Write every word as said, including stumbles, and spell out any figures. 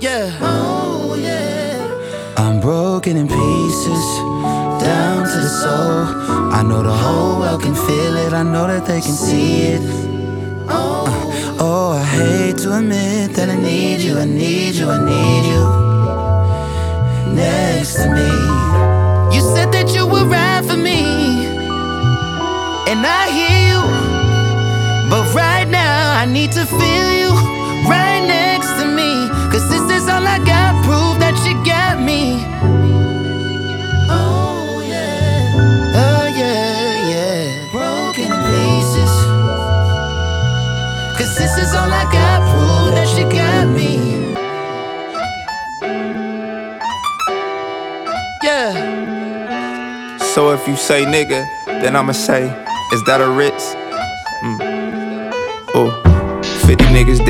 Yeah, oh yeah. I'm broken in pieces, down to the soul. I know the whole world can feel it, I know that they can see it. Oh, uh, oh, I hate to admit that I need you, I need you, I need you next to me. You said that you would ride for me, and I hear you, but right now I need to feel you right next to me. Cause this is all I got, prove that you got me. Oh yeah, oh yeah, yeah. Broken in pieces, cause this is all I got, prove that you got me. Yeah. So if you say nigga, then I'ma say, is that a Ritz? Mm. Oh, fifty niggas